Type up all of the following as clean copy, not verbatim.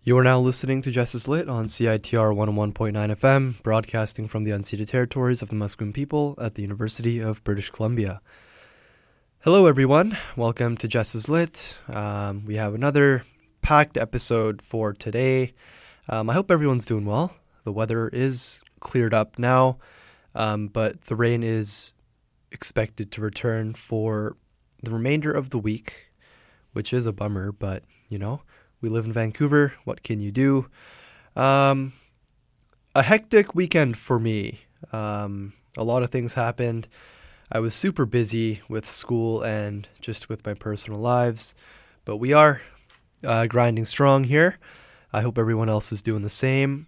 You are now listening to Justice Lit on CITR 101.9 FM, broadcasting from the unceded territories of the Musqueam people at the University of British Columbia. Hello everyone, welcome to Justice Lit. We have another packed episode for today. I hope everyone's doing well. The weather is cleared up now, but the rain is expected to return for the remainder of the week, which is a bummer, but you know, we live in Vancouver. What can you do? A hectic weekend for me. A lot of things happened. I was super busy with school and just with my personal lives, but we are grinding strong here. I hope everyone else is doing the same.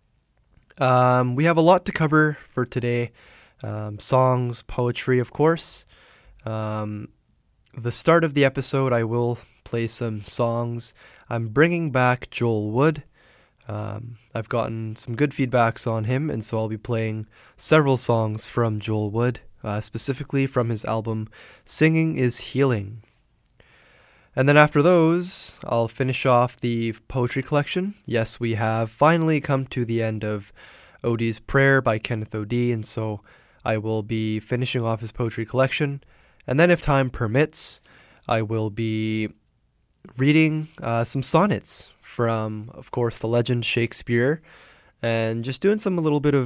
We have a lot to cover for today. Songs, poetry, of course. The start of the episode, I will play some songs. I'm bringing back Joel Wood. I've gotten some good feedbacks on him, and so I'll be playing several songs from Joel Wood, specifically from his album Singing is Healing. And then after those, I'll finish off the poetry collection. Yes, we have finally come to the end of Odie's Prayer by Kenneth Odie, and so I will be finishing off his poetry collection. And then if time permits, I will be reading some sonnets from, of course, the legend Shakespeare, and just doing a little bit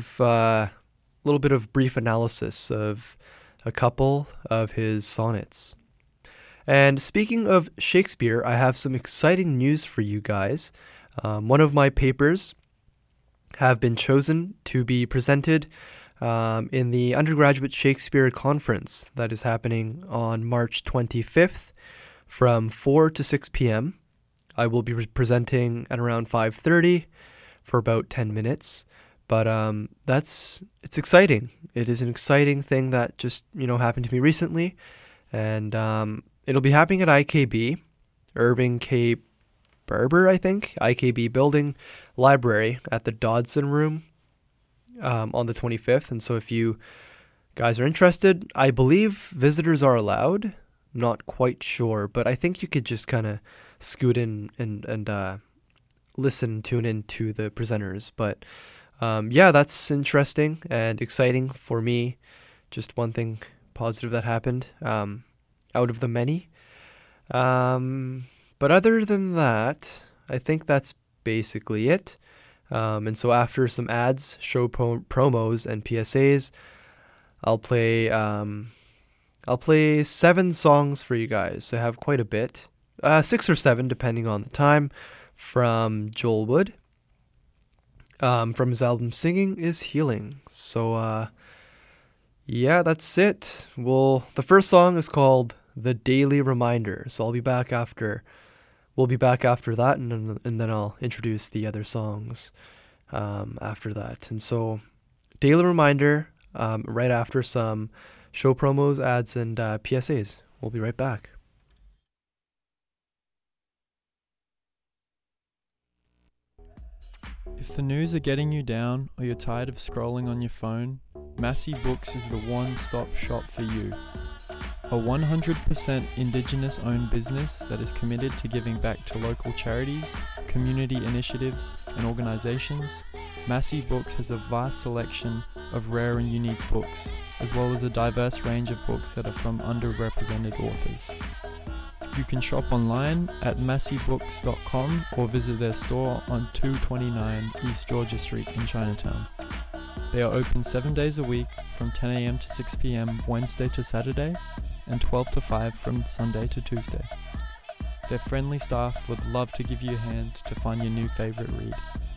of brief analysis of a couple of his sonnets. And speaking of Shakespeare, I have some exciting news for you guys. One of my papers have been chosen to be presented in the undergraduate Shakespeare conference that is happening on March 25th. From 4 to 6 p.m. I will be presenting at around 5:30 for about 10 minutes. But it's exciting. It is an exciting thing that just, happened to me recently. And it'll be happening at IKB, Irving K. Barber, I think, IKB Building Library at the Dodson Room on the 25th. And so if you guys are interested, I believe visitors are allowed. Not quite sure, but I think you could just kind of scoot in and tune in to the presenters. But that's interesting and exciting for me. Just one thing positive that happened out of the many. But other than that, I think that's basically it. And so after some ads, show promos, and PSAs, I'll play 7 songs for you guys. So I have quite a bit. 6 or 7, depending on the time, from Joel Wood. From his album Singing is Healing. So, that's it. Well, the first song is called The Daily Reminder. So we'll be back after that, and then I'll introduce the other songs after that. And so, Daily Reminder, right after some show promos, ads, and PSAs. We'll be right back. If the news are getting you down or you're tired of scrolling on your phone, Massey Books is the one-stop shop for you. A 100% Indigenous-owned business that is committed to giving back to local charities, community initiatives, and organizations, Massey Books has a vast selection of rare and unique books, as well as a diverse range of books that are from underrepresented authors. You can shop online at masseybooks.com or visit their store on 229 East Georgia Street in Chinatown. They are open 7 days a week from 10 a.m. to 6 p.m. Wednesday to Saturday and 12 to 5 from Sunday to Tuesday. Their friendly staff would love to give you a hand to find your new favorite read.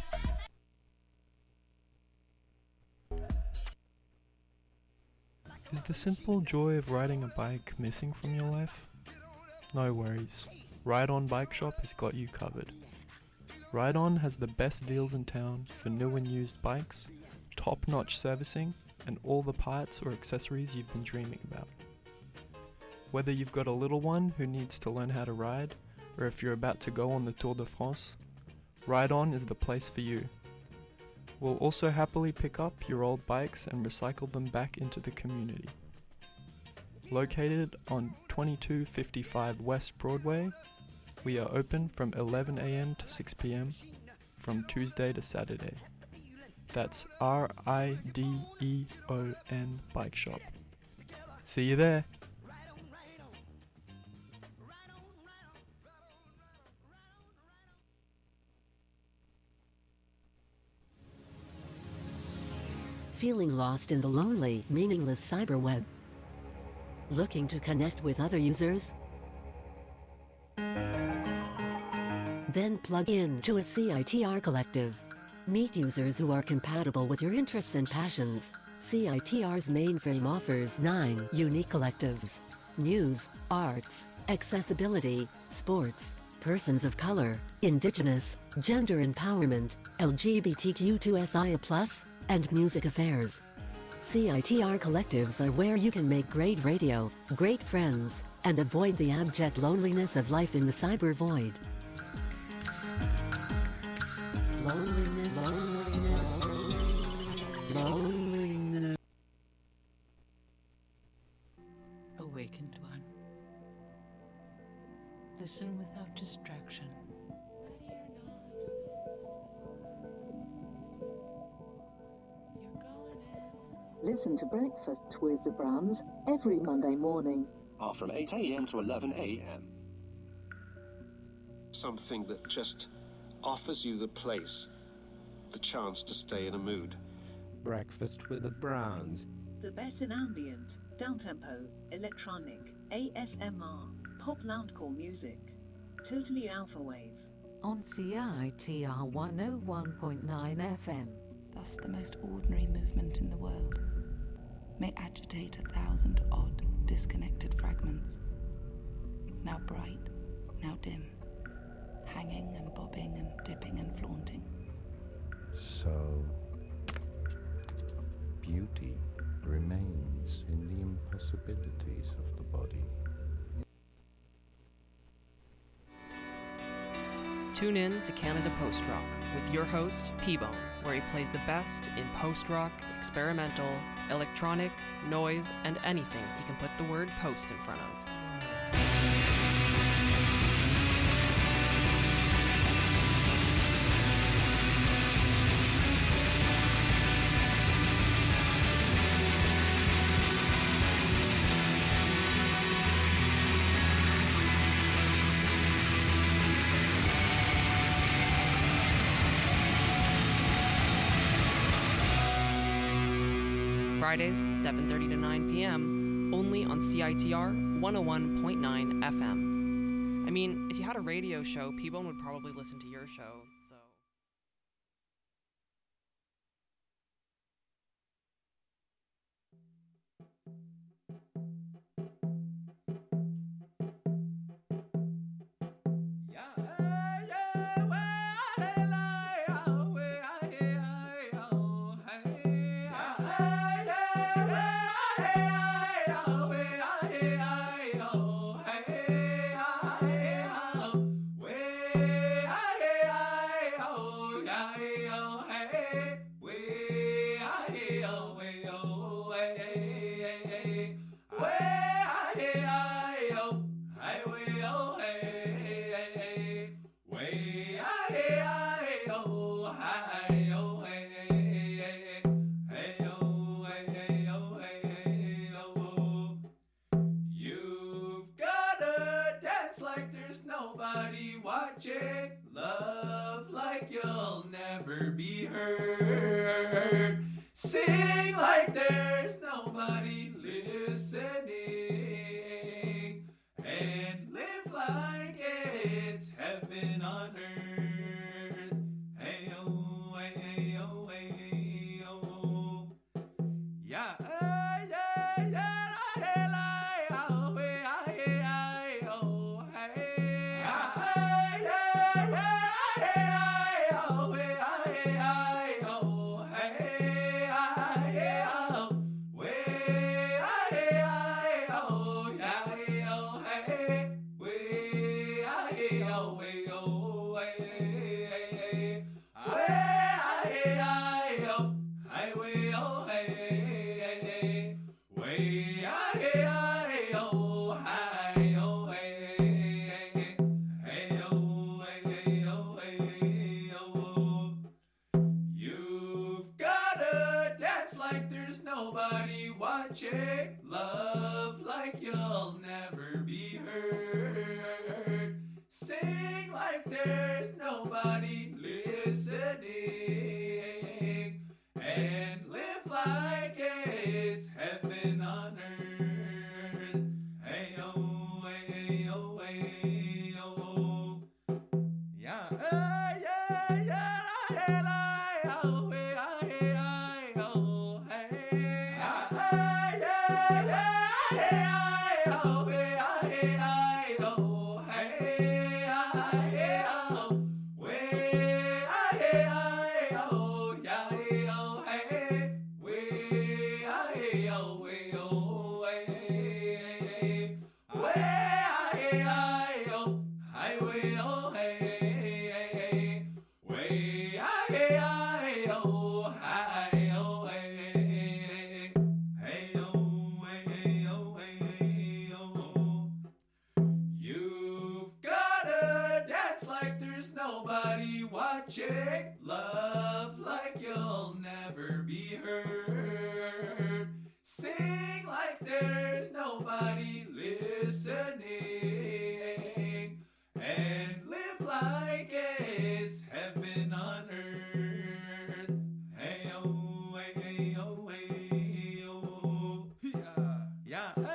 Is the simple joy of riding a bike missing from your life? No worries. Ride On Bike Shop has got you covered. Ride On has the best deals in town for new and used bikes, top-notch servicing, and all the parts or accessories you've been dreaming about. Whether you've got a little one who needs to learn how to ride, or if you're about to go on the Tour de France, Ride On is the place for you. We'll also happily pick up your old bikes and recycle them back into the community. Located on 2255 West Broadway, we are open from 11 a.m. to 6 p.m. from Tuesday to Saturday. That's RIDEON Bike Shop. See you there. Feeling lost in the lonely, meaningless cyberweb? Looking to connect with other users? Then plug in to a CITR collective. Meet users who are compatible with your interests and passions. CITR's mainframe offers 9 unique collectives: news, arts, accessibility, sports, persons of color, indigenous, gender empowerment, LGBTQ2SIA+, and music affairs. CITR collectives are where you can make great radio, great friends, and avoid the abject loneliness of life in the cyber void. Loneliness, loneliness, loneliness. Awakened one. Listen without distraction. Listen to Breakfast with the Browns every Monday morning. From 8 a.m. to 11 a.m. Something that just offers you the place, the chance to stay in a mood. Breakfast with the Browns. The best in ambient, downtempo, electronic, ASMR, pop loungecore music. Totally alpha wave. On CITR 101.9 FM. Thus the most ordinary movement in the world may agitate 1,000 odd, disconnected fragments, now bright, now dim, hanging and bobbing and dipping and flaunting. So, beauty remains in the impossibilities of the body. Tune in to Canada Post Rock with your host, P-Bone, where he plays the best in post-rock, experimental, electronic, noise, and anything he can put the word post in front of. Fridays, 7:30 to 9 p.m., only on CITR 101.9 FM. I mean, if you had a radio show, P-Bone would probably listen to your show, so... Sing like there's nobody listening, and live like it's heaven on earth. Hey oh, hey oh, hey oh, yeah, yeah, yeah, hey, oh, hey, oh, hey, yeah, yeah, hey, oh, hey, oh, hey. watching love like you'll never be heard. Sing like there's nobody listening, and live like it's heaven on earth. Hey oh, hey oh, hey oh. Yeah, yeah, yeah, hey oh, hey oh, hey. Yeah, yeah, hey oh, hey oh, hey oh. Way, hey oh, yeah, hey oh, hey. Way, hey oh, way oh, hey. Way, hey oh, highway oh, hey. Way, hey oh, hi oh, hey. Hey oh, hey oh, hey oh. You've gotta dance like there's nobody watching. Love like you'll never be heard. Sing like there's nobody listening. And live like it's heaven on earth. Hey oh, hey oh, hey oh. Yeah, yeah,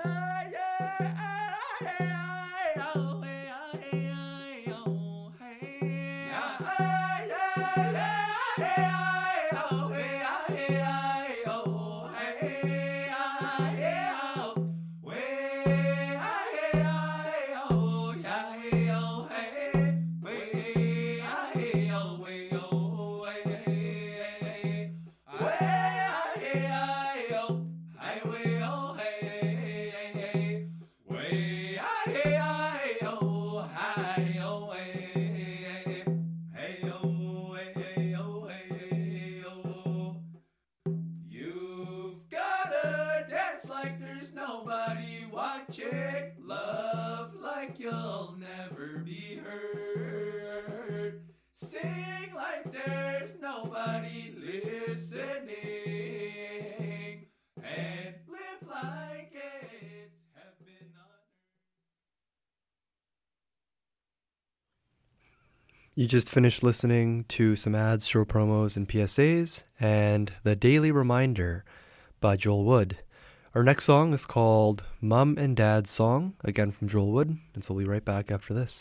You've gotta dance like there's nobody watching. Love like you'll never be heard. Sing like there's nobody listening. And live like it's heaven on earth. You just finished listening to some ads, show promos, and PSAs, and The Daily Reminder by Joel Wood. Our next song is called Mum and Dad's Song, again from Joel Wood, and so we'll be right back after this.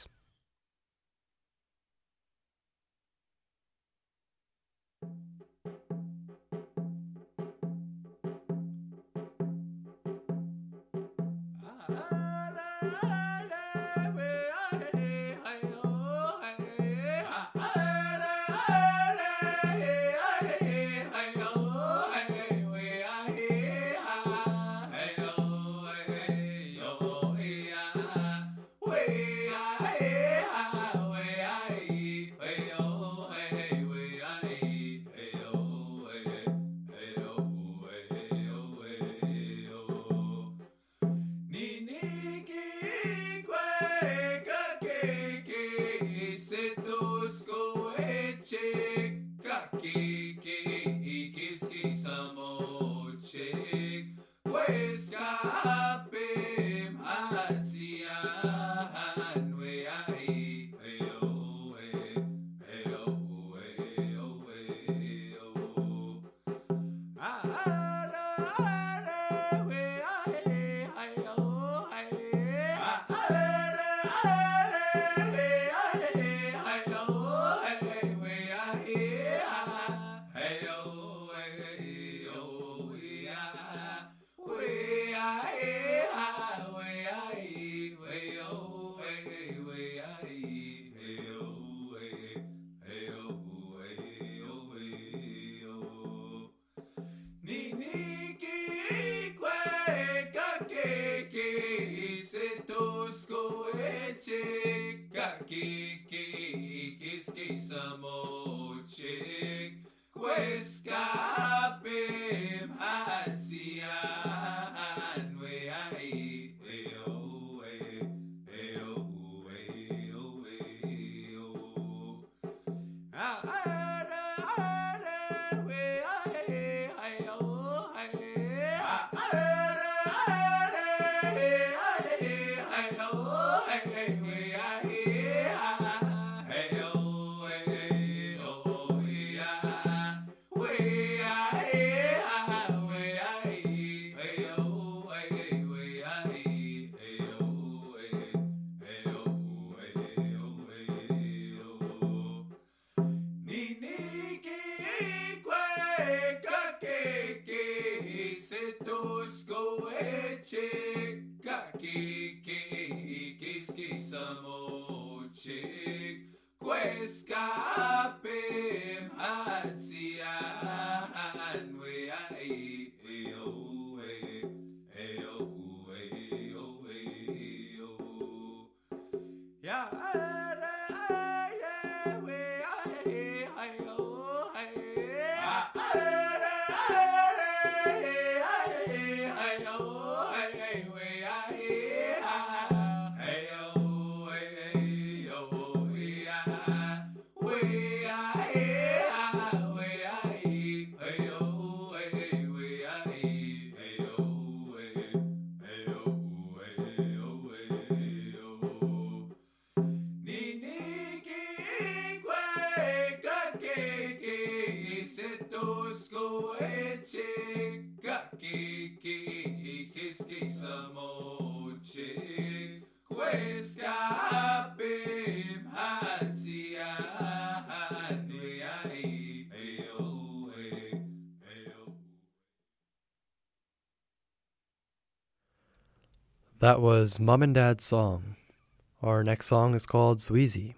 That was Mom and Dad's song. Our next song is called Sweezy.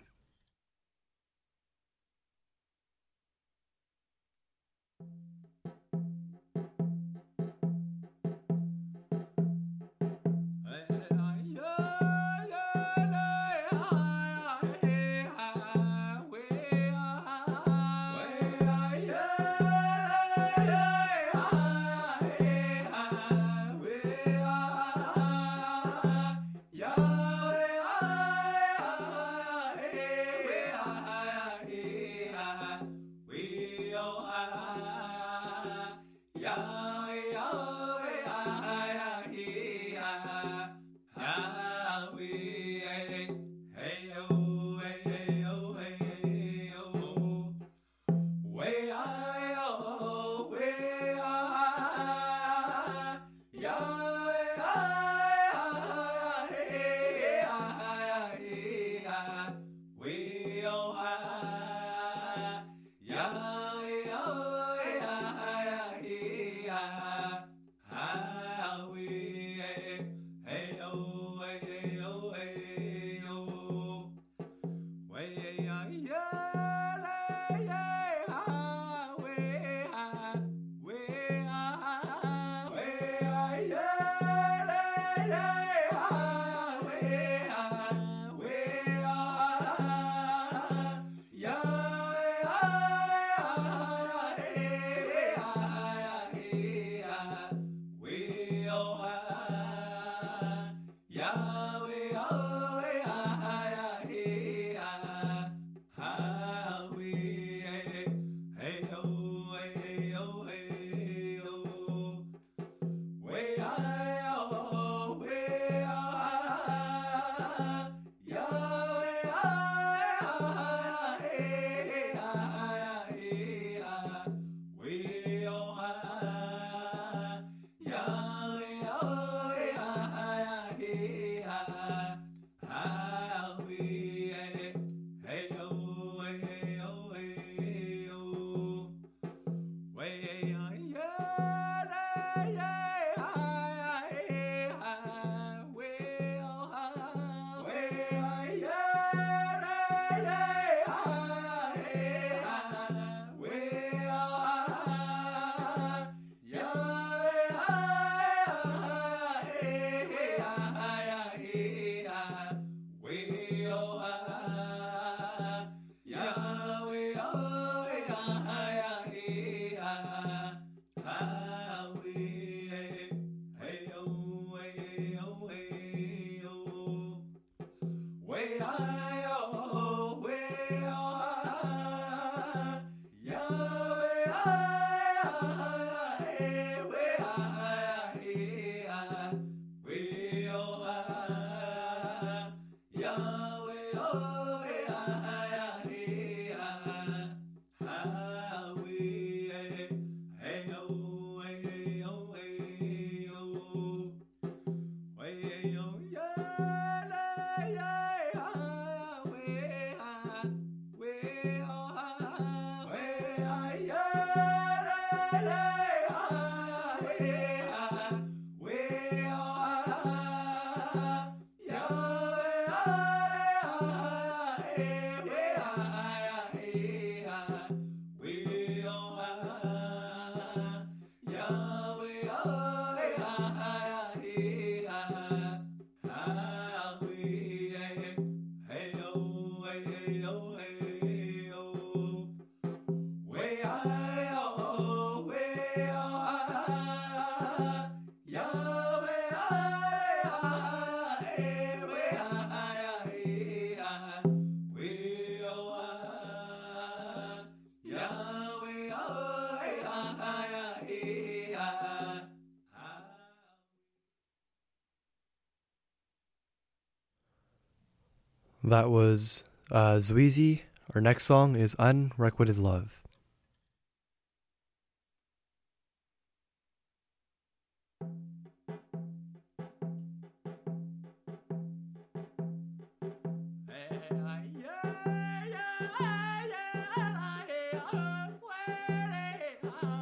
That was Sweezy. Our next song is Unrequited Love.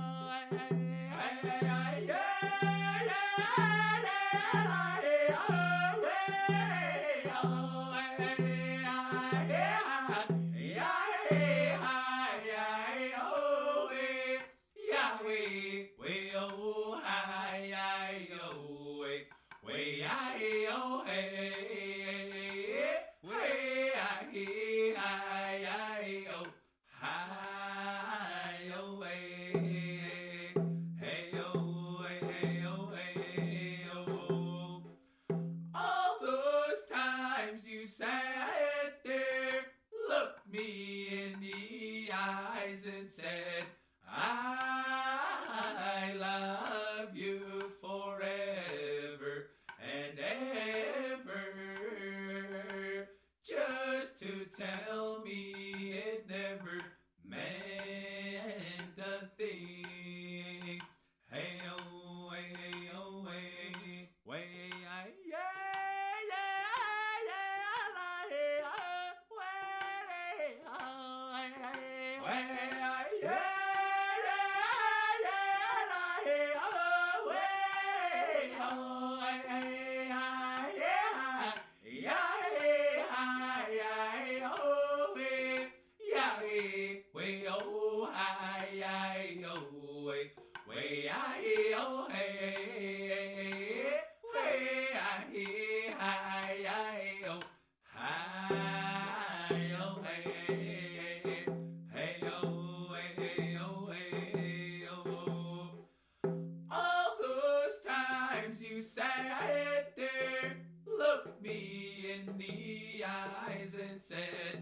Yeah. the eyes and said, I love you forever and ever. Just to tell me it never meant a thing. Hey, oh, hey, oh, hey, way, all those times you sat there, looked me in the eyes and said,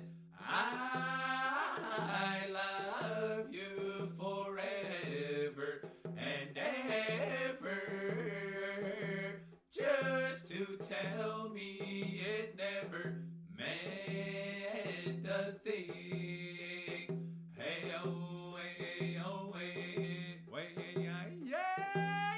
I love you forever and ever. Just to tell me it never meant a thing. Hey, oh, hey, oh, hey, way, yeah, yeah,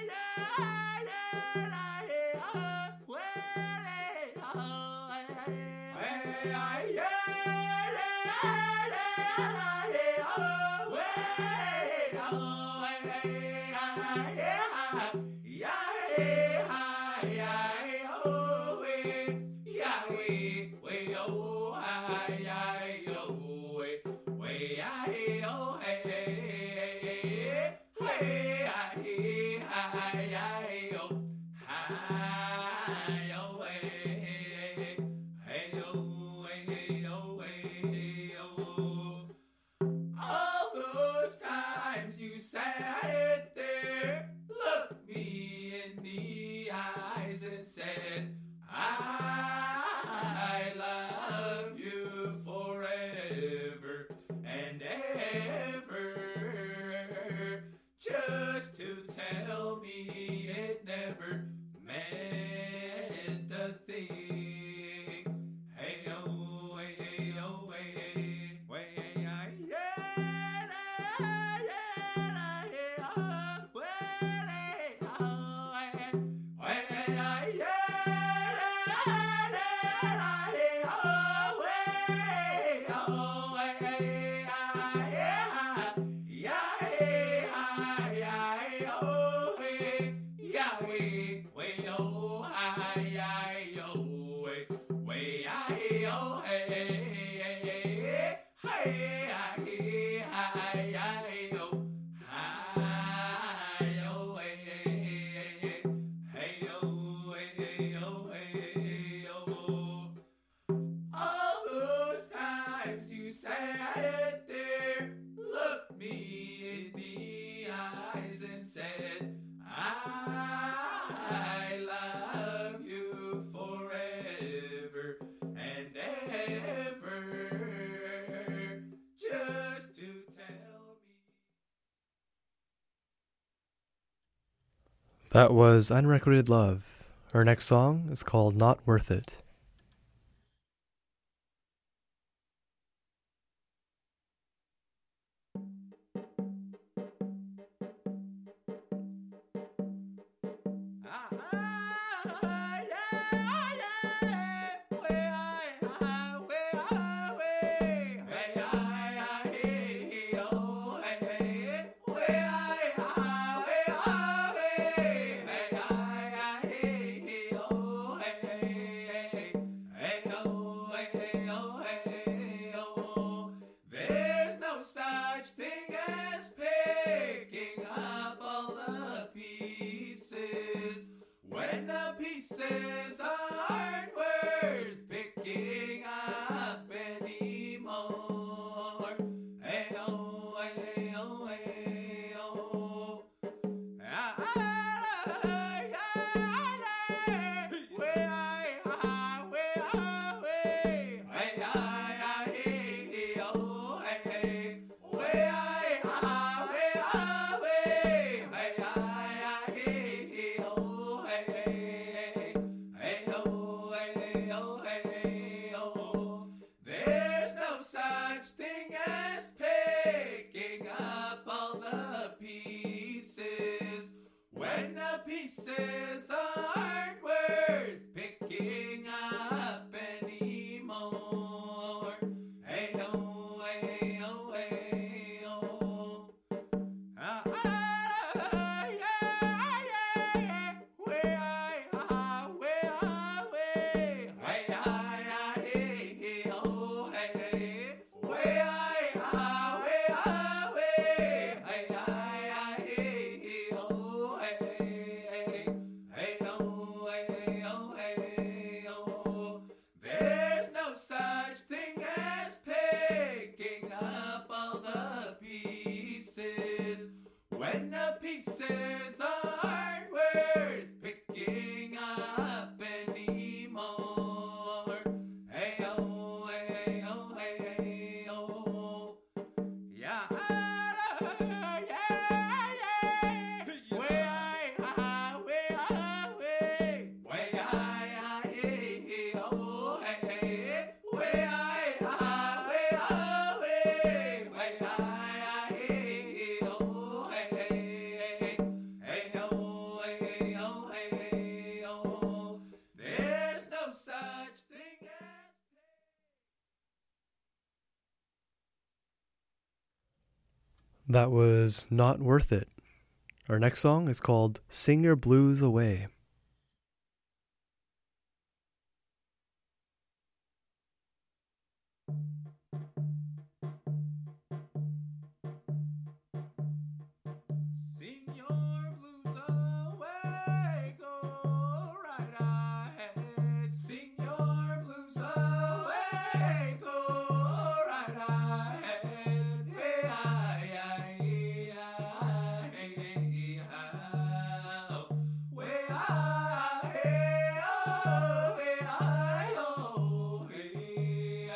all those times you sat there, looked me in the eyes and said, I love you forever and ever. Just to tell me it never meant a thing. Hey, oh, hey, oh, hey, way, yeah, all those times you sat there, looked me in the eyes and said, I love you forever and ever. Just to tell me. That was Unrequited Love. Our next song is called Not Worth It. There's no such thing as picking up all the pieces when the pieces aren't worth picking up anymore. Hey, oh, hey, oh, hey, oh. There's no such thing as picking up all the pieces when the pieces aren't worth picking up anymore. Hey oh, hey oh, hey oh, yeah. There's no such thing as That was Not Worth It. Our next song is called Sing Your Blues Away. Sing your blues away, go right ahead. Sing your blues away, go right ahead. Hey, I, hey, hey, oh. Way, hey, oh, hey, oh, hey, hey,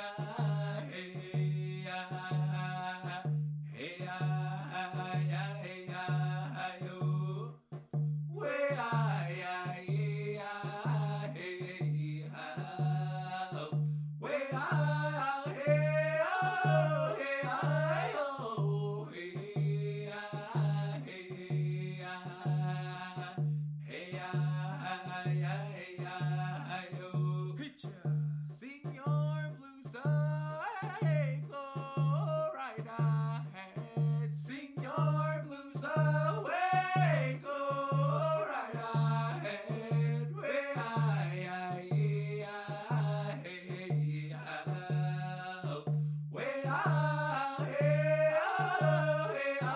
Sing your blues away, go right ahead. Sing your blues away, go right ahead. Way, hey, oh. Way, hey, oh, hey, oh,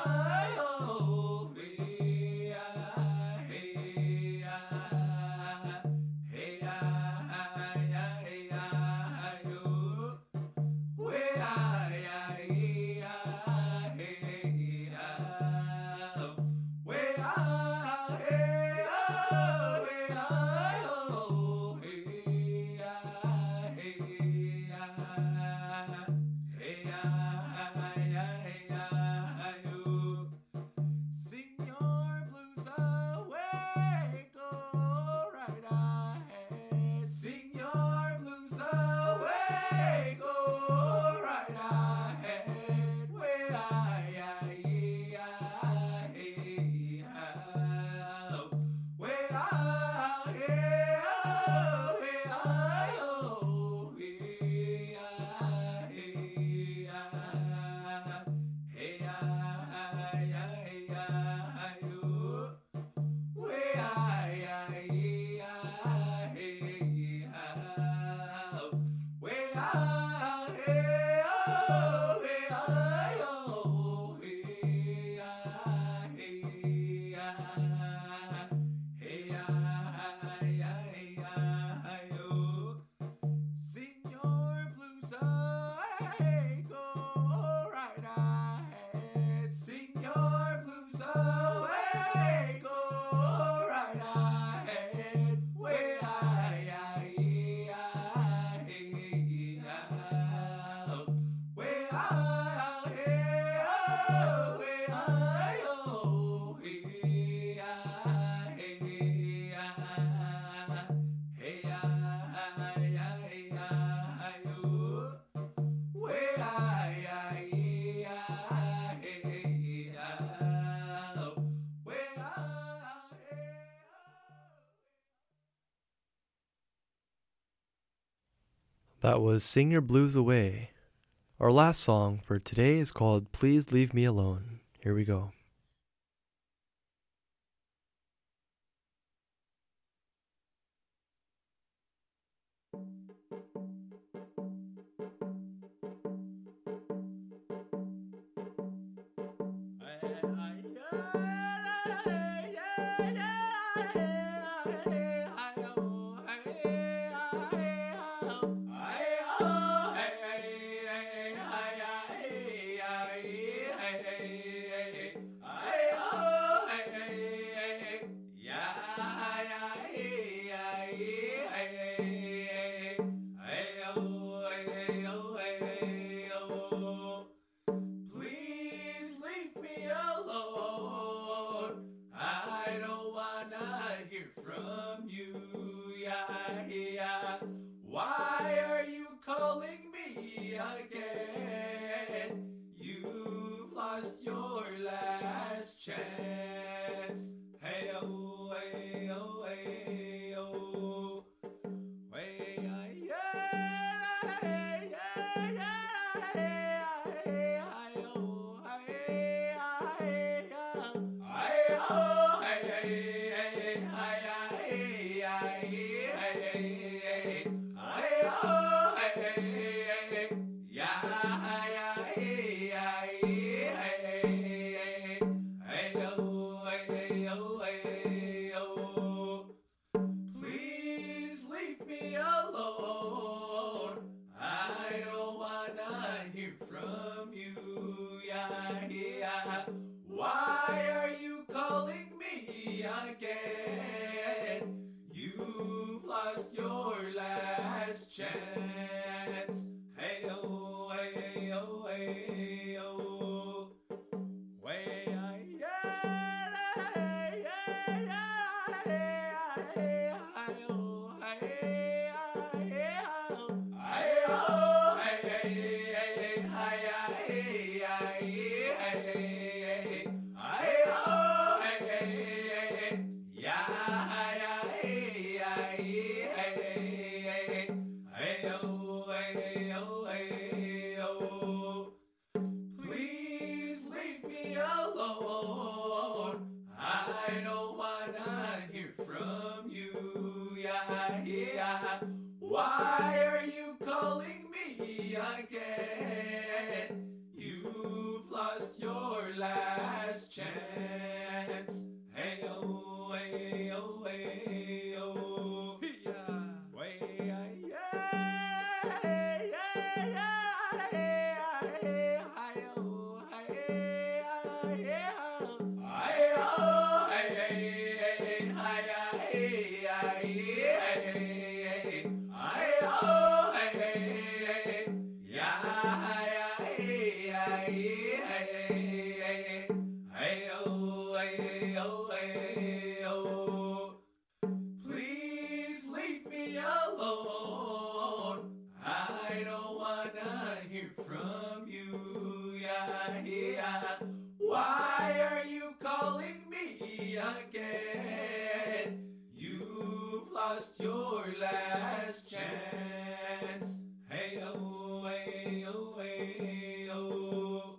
Sing your blues away, go right ahead. Sing your blues away, go right ahead. Way, hey, oh. Way, hey, oh, Sing your blues away, go right ahead. Sing your blues away, go right ahead. Way, hey, oh. Way, hey, oh, That was Sing Your Blues Away. Our last song for today is called Please Leave Me Alone. Here we go. Please leave me alone. I don't wanna hear from you. Yeah. Why are you calling me again? You've lost your last chance. Hey oh, hey oh, hey oh. Hey yeah, hey yeah, hey oh, hey oh, please leave me alone. I don't wanna hear from you. Yeah. Why are you calling me again? You've lost your last chance. Hey oh, hey oh, hey oh. Way please leave me alone. I don't wanna hear from you. Yeah. Why are you calling me again? You've lost your last chance. Hey oh, hey oh, hey oh. Please leave me alone. I don't wanna hear from you. Yeah. Why are you calling me again? You've lost your last chance. Hey oh, hey oh, hey oh.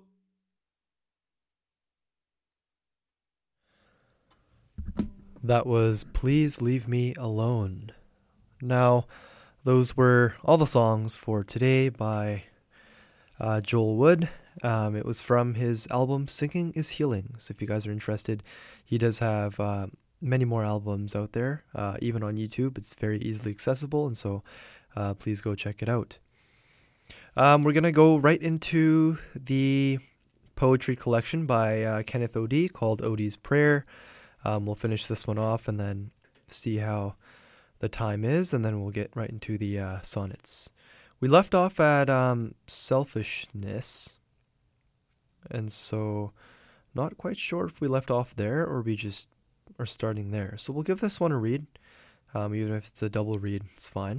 That was Please Leave Me Alone. Now, those were all the songs for today by Joel Wood. It was from his album Singing is Healing. So if you guys are interested, he does have many more albums out there, even on YouTube. It's very easily accessible, and so please go check it out. We're going to go right into the poetry collection by Kenneth Odie called Odie's Prayer. We'll finish this one off and then see how the time is, and then we'll get right into the sonnets. We left off at selfishness, and so not quite sure if we left off there or we just are starting there. So we'll give this one a read, even if it's a double read, it's fine.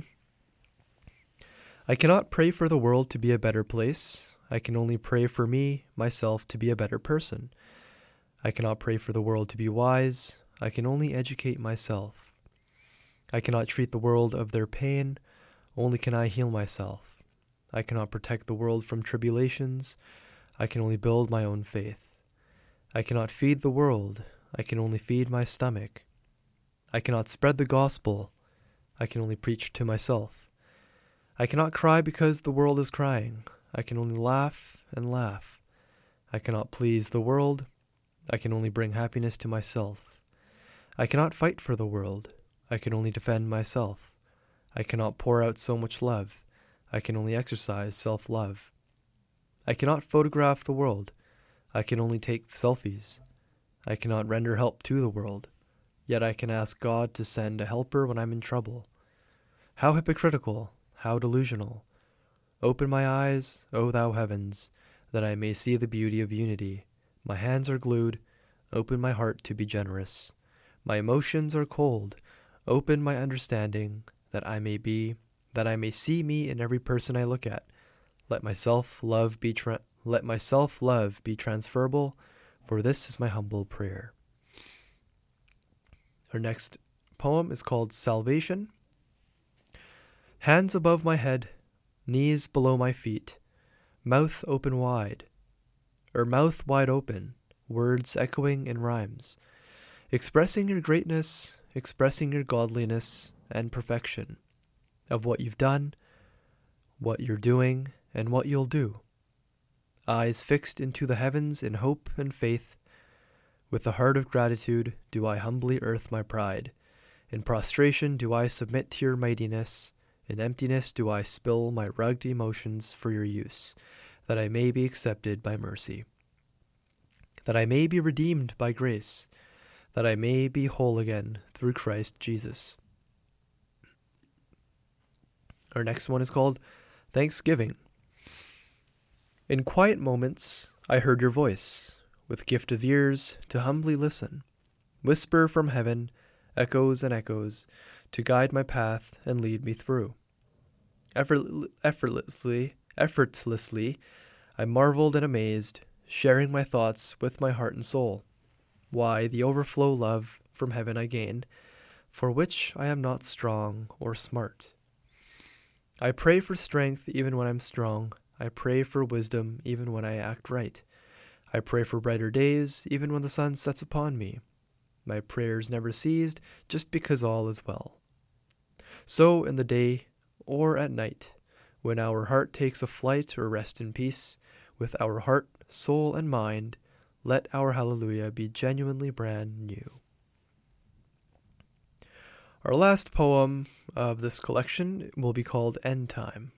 I cannot pray for the world to be a better place. I can only pray for me, myself, to be a better person. I cannot pray for the world to be wise. I can only educate myself. I cannot treat the world of their pain. Only can I heal myself. I cannot protect the world from tribulations. I can only build my own faith. I cannot feed the world. I can only feed my stomach. I cannot spread the gospel. I can only preach to myself. I cannot cry because the world is crying. I can only laugh and laugh. I cannot please the world. I can only bring happiness to myself. I cannot fight for the world. I can only defend myself. I cannot pour out so much love. I can only exercise self-love. I cannot photograph the world. I can only take selfies. I cannot render help to the world. Yet I can ask God to send a helper when I'm in trouble. How hypocritical, how delusional. Open my eyes, O thou heavens, that I may see the beauty of unity. My hands are glued. Open my heart to be generous. My emotions are cold. Open my understanding, that I may see me in every person I look at. Let my self-love be transferable, for this is my humble prayer. Our next poem is called Salvation. Hands above my head, knees below my feet, mouth wide open, words echoing in rhymes, expressing your greatness, expressing your godliness and perfection of what you've done, what you're doing, and what you'll do. Eyes fixed into the heavens in hope and faith, with a heart of gratitude do I humbly earth my pride. In prostration do I submit to your mightiness. In emptiness do I spill my rugged emotions for your use, that I may be accepted by mercy, that I may be redeemed by grace, that I may be whole again through Christ Jesus. Our next one is called Thanksgiving. In quiet moments I heard your voice, with gift of ears to humbly listen, whisper from heaven, echoes and echoes, to guide my path and lead me through. Effortlessly, I marveled and amazed, sharing my thoughts with my heart and soul. Why, the overflow love from heaven I gain, for which I am not strong or smart. I pray for strength even when I'm strong. I pray for wisdom even when I act right. I pray for brighter days even when the sun sets upon me. My prayers never ceased just because all is well. So in the day or at night, when our heart takes a flight or rest in peace, with our heart, soul, and mind, let our hallelujah be genuinely brand new. Our last poem of this collection will be called End Time.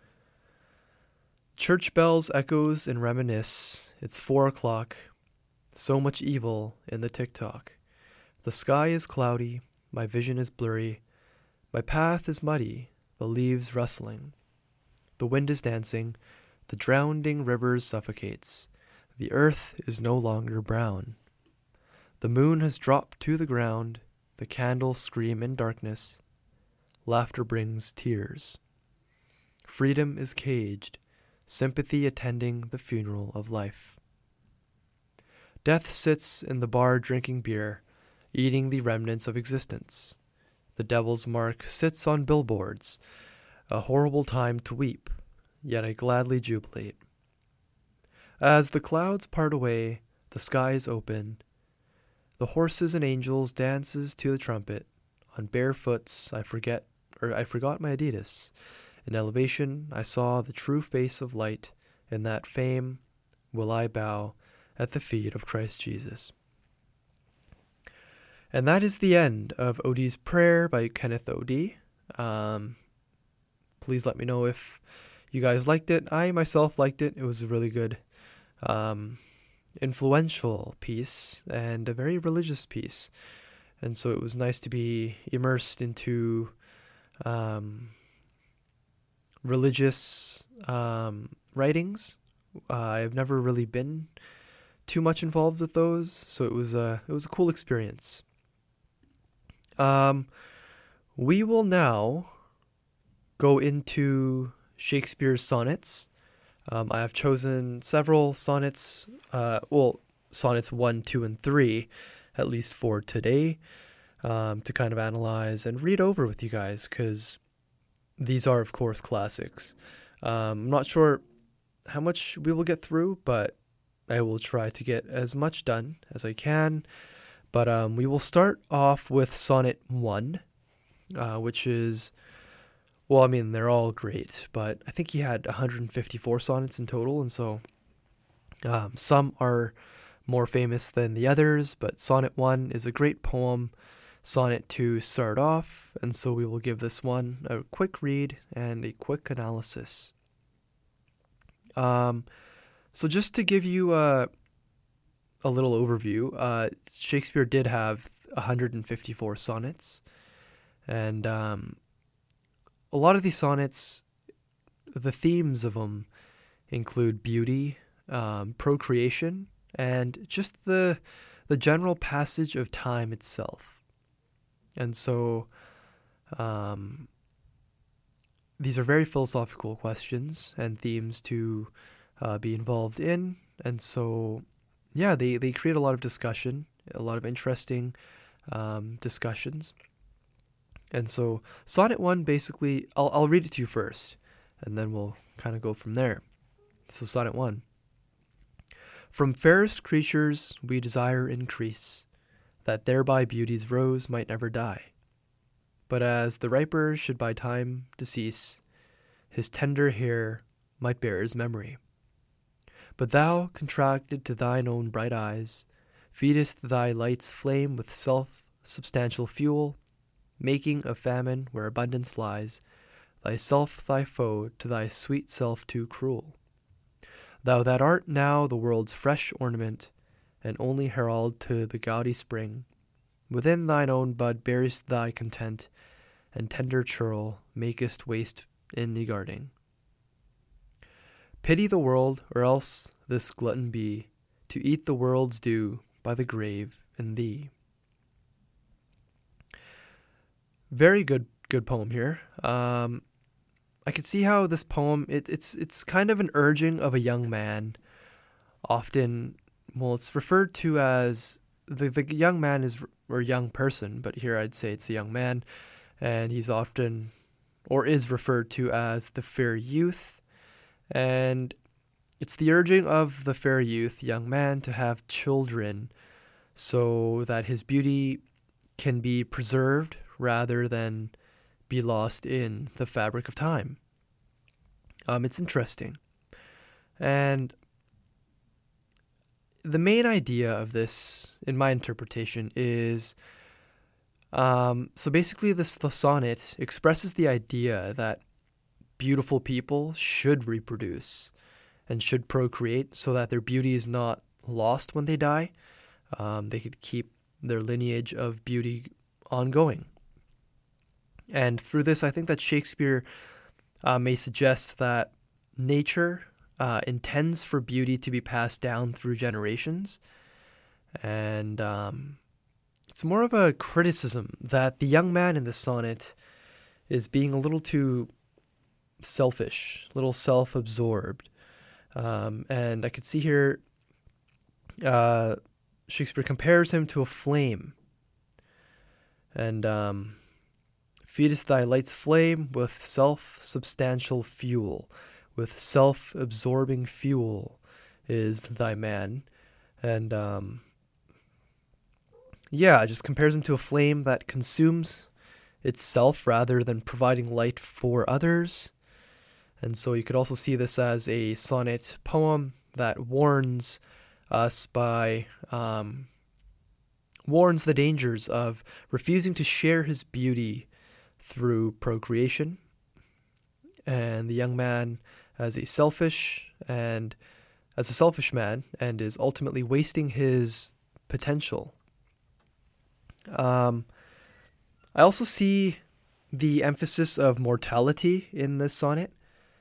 Church bells echoes and reminisce. It's 4 o'clock. So much evil in the tick-tock. The sky is cloudy. My vision is blurry. My path is muddy. The leaves rustling. The wind is dancing. The drowning river suffocates. The earth is no longer brown. The moon has dropped to the ground. The candles scream in darkness. Laughter brings tears. Freedom is caged. Sympathy attending the funeral of life. Death sits in the bar drinking beer, eating the remnants of existence. The devil's mark sits on billboards, a horrible time to weep, yet I gladly jubilate. As the clouds part away, the skies open. The horses and angels dances to the trumpet. On bare foots I forgot my Adidas. In elevation I saw the true face of light. In that fame will I bow at the feet of Christ Jesus. And that is the end of Odie's Prayer by Kenneth Odie. Please let me know if you guys liked it. I myself liked it. It was a really good, influential piece and a very religious piece. And so it was nice to be immersed into religious writings. I've never really been too much involved with those, so it was a cool experience. We will now go into Shakespeare's sonnets. I have chosen several sonnets, sonnets 1, 2, and 3, at least for today, to kind of analyze and read over with you guys, because these are, of course, classics. I'm not sure how much we will get through, but I will try to get as much done as I can. But we will start off with Sonnet 1, which is, well, I mean, they're all great, but I think he had 154 sonnets in total, and so some are more famous than the others, but Sonnet 1 is a great poem. Sonnet 2 start off, and so we will give this one a quick read and a quick analysis. So just to give you a little overview, Shakespeare did have 154 sonnets, and a lot of these sonnets, the themes of them include beauty, procreation, and just the general passage of time itself. And so these are very philosophical questions and themes to be involved in. And so, yeah, they create a lot of discussion, a lot of interesting discussions. And so Sonnet 1, basically, I'll read it to you first, and then we'll kind of go from there. So Sonnet 1. From fairest creatures we desire increase, that thereby beauty's rose might never die. But as the riper should by time decease, his tender hair might bear his memory. But thou, contracted to thine own bright eyes, feedest thy light's flame with self-substantial fuel, making of famine where abundance lies, thyself thy foe to thy sweet self too cruel. Thou that art now the world's fresh ornament, and only herald to the gaudy spring, within thine own bud bearest thy content, and tender churl makest waste in negarding. Pity the world, or else this glutton be, to eat the world's due by the grave in thee. Very good poem here. I could see how this poem, it's kind of an urging of a young man. Often, well, it's referred to as the young man or young person, but here I'd say it's a young man, and he's often, or is referred to as the fair youth, and it's the urging of the fair youth, young man, to have children so that his beauty can be preserved rather than be lost in the fabric of time. It's interesting. And the main idea of this, in my interpretation, is so basically the sonnet expresses the idea that beautiful people should reproduce and should procreate so that their beauty is not lost when they die. They could keep their lineage of beauty ongoing. And through this, I think that Shakespeare may suggest that nature intends for beauty to be passed down through generations. And it's more of a criticism that the young man in the sonnet is being a little too selfish, a little self-absorbed. And I could see here Shakespeare compares him to a flame. And feedest thy light's flame with self-substantial fuel, with self-absorbing fuel is thy man. And it just compares him to a flame that consumes itself rather than providing light for others. And so you could also see this as a sonnet poem that warns us warns the dangers of refusing to share his beauty through procreation, and the young man as a selfish man and is ultimately wasting his potential. I also see the emphasis of mortality in this sonnet.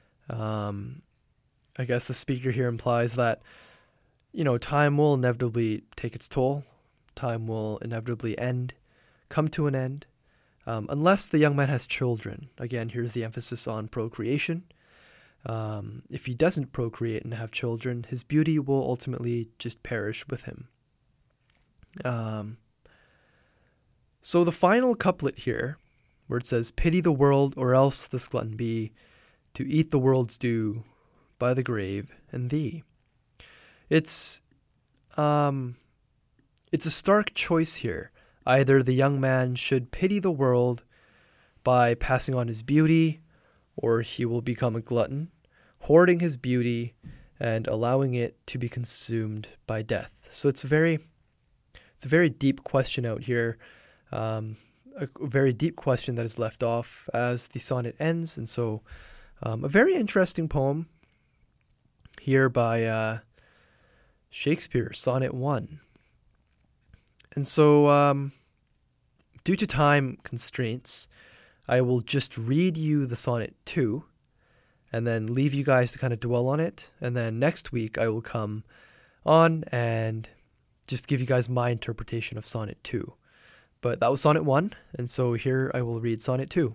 I guess the speaker here implies that, time will inevitably take its toll. Time will inevitably come to an end, unless the young man has children. Again, here's the emphasis on procreation. If he doesn't procreate and have children, his beauty will ultimately just perish with him. So the final couplet here, where it says, "Pity the world, or else this glutton be, to eat the world's due by the grave and thee." It's a stark choice here. Either the young man should pity the world by passing on his beauty, or he will become a glutton, hoarding his beauty and allowing it to be consumed by death. So it's a very deep question out here, a very deep question that is left off as the sonnet ends. And so a very interesting poem here by Shakespeare, Sonnet 1. And so due to time constraints, I will just read you the Sonnet 2 and then leave you guys to kind of dwell on it. And then next week I will come on and just give you guys my interpretation of Sonnet 2. But that was Sonnet 1, and so here I will read Sonnet 2.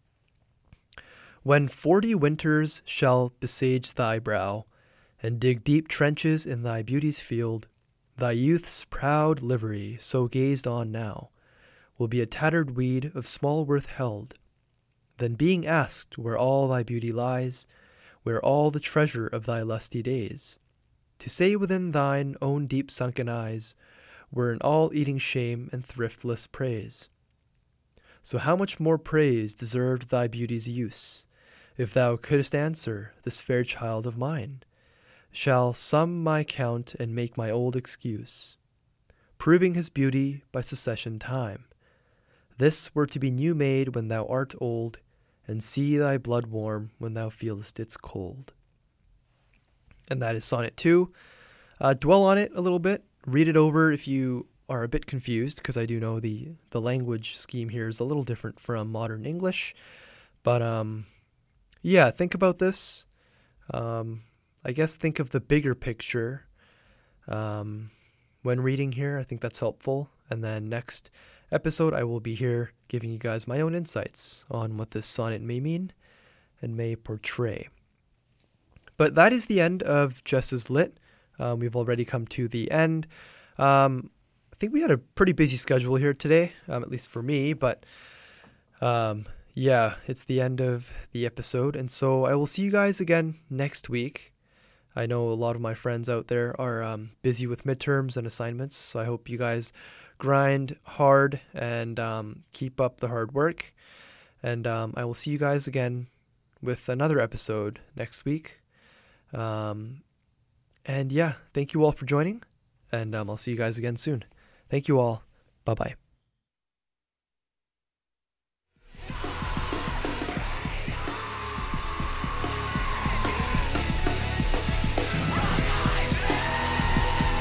When 40 winters shall besage thy brow, and dig deep trenches in thy beauty's field, thy youth's proud livery, so gazed on now, will be a tattered weed of small worth held. Then being asked where all thy beauty lies, where all the treasure of thy lusty days, to say within thine own deep sunken eyes were an all-eating shame and thriftless praise. So how much more praise deserved thy beauty's use, if thou couldst answer this fair child of mine? Shall sum my count and make my old excuse, proving his beauty by succession time. This were to be new made when thou art old, and see thy blood warm when thou feelest its cold. And that is Sonnet 2. Dwell on it a little bit. Read it over if you are a bit confused, because I do know the language scheme here is a little different from modern English. But yeah, think about this. I guess think of the bigger picture when reading here. I think that's helpful. And then next episode, I will be here giving you guys my own insights on what this sonnet may mean and may portray. But that is the end of Just As Lit. We've already come to the end. I think we had a pretty busy schedule here today, at least for me. But yeah, it's the end of the episode. And so I will see you guys again next week. I know a lot of my friends out there are busy with midterms and assignments. So I hope you guys grind hard and keep up the hard work. And I will see you guys again with another episode next week. And yeah, thank you all for joining, and I'll see you guys again soon. Thank you all. Bye-bye.